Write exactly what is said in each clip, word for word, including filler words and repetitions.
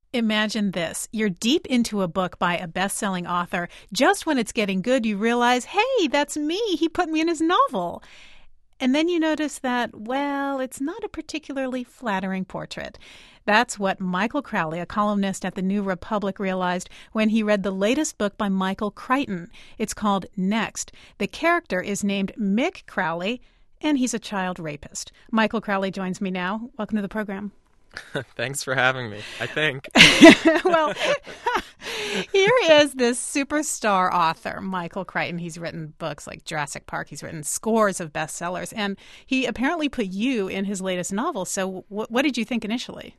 Imagine this. You're deep into a book by a best-selling author. Just when it's getting good, you realize, hey, that's me. He put me in his novel. And then you notice that, well, it's not a particularly flattering portrait. That's what Michael Crowley, a columnist at the New Republic, realized when he read the latest book by Michael Crichton. It's called Next. The character is named Mick Crowley, and he's a child rapist. Michael Crowley joins me now. Welcome to the program. Thanks for having me, I think. Well, here is this superstar author, Michael Crichton. He's written books like Jurassic Park. He's written scores of bestsellers. And he apparently put you in his latest novel. So what, what did you think initially?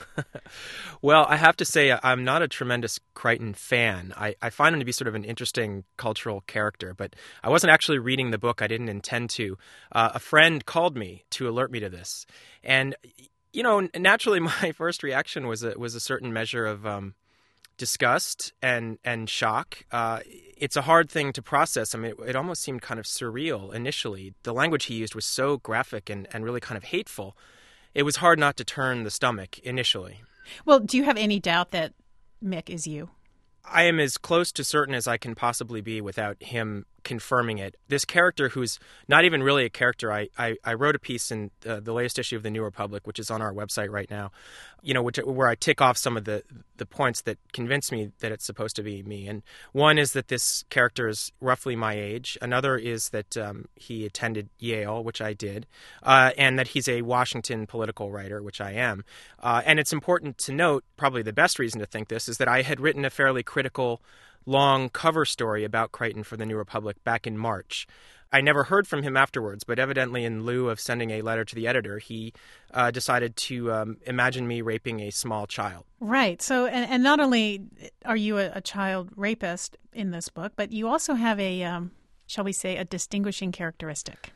Well, I have to say I'm not a tremendous Crichton fan. I, I find him to be sort of an interesting cultural character, but I wasn't actually reading the book. I didn't intend to. Uh, a friend called me to alert me to this. And you know, naturally, my first reaction was a, was a certain measure of um, disgust and and shock. Uh, it's a hard thing to process. I mean, it, it almost seemed kind of surreal initially. The language he used was so graphic and, and really kind of hateful. It was hard not to turn the stomach initially. Well, do you have any doubt that Mick is you? I am as close to certain as I can possibly be without him confirming it. This character, who's not even really a character, I, I, I wrote a piece in uh, the latest issue of the New Republic, which is on our website right now, you know, which, where I tick off some of the, the points that convince me that it's supposed to be me. And one is that this character is roughly my age. Another is that um, he attended Yale, which I did, uh, and that he's a Washington political writer, which I am. Uh, and it's important to note, probably the best reason to think this, is that I had written a fairly critical long cover story about Crichton for the New Republic back in March. I never heard from him afterwards, but evidently in lieu of sending a letter to the editor, he uh, decided to um, imagine me raping a small child. Right. So, and, and not only are you a, a child rapist in this book, but you also have a, um, shall we say, a distinguishing characteristic.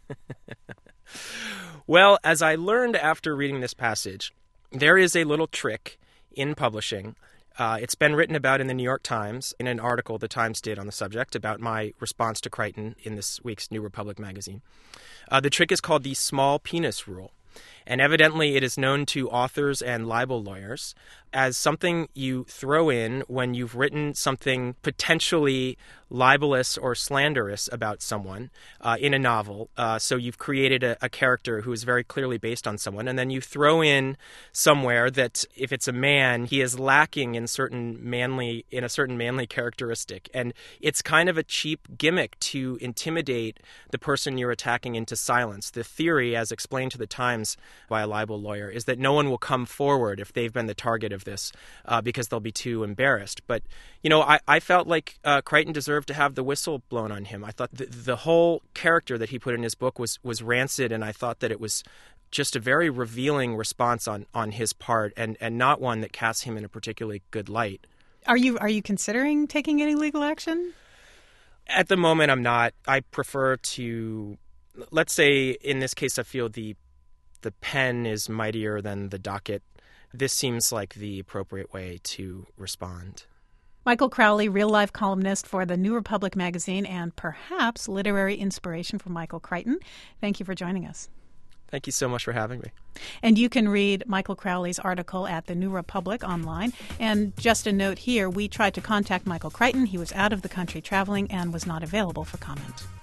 Well, as I learned after reading this passage, there is a little trick in publishing. Uh, it's been written about in the New York Times in an article the Times did on the subject about my response to Crichton in this week's New Republic magazine. Uh, the trick is called the small penis rule, and evidently it is known to authors and libel lawyers as something you throw in when you've written something potentially libelous or slanderous about someone uh, in a novel. Uh, so you've created a, a character who is very clearly based on someone, and then you throw in somewhere that if it's a man, he is lacking in certain manly in a certain manly characteristic, and it's kind of a cheap gimmick to intimidate the person you're attacking into silence. The theory, as explained to the Times by a libel lawyer, is that no one will come forward if they've been the target of this uh, because they'll be too embarrassed. But, you know, I, I felt like uh, Crichton deserved to have the whistle blown on him. I thought the, the whole character that he put in his book was, was rancid, and I thought that it was just a very revealing response on, on his part and, and not one that casts him in a particularly good light. Are you are you considering taking any legal action? At the moment, I'm not. I prefer to, let's say in this case, I feel the the pen is mightier than the docket. This seems like the appropriate way to respond. Michael Crowley, real-life columnist for the New Republic magazine and perhaps literary inspiration for Michael Crichton. Thank you for joining us. Thank you so much for having me. And you can read Michael Crowley's article at the New Republic online. And just a note here, we tried to contact Michael Crichton. He was out of the country traveling and was not available for comment.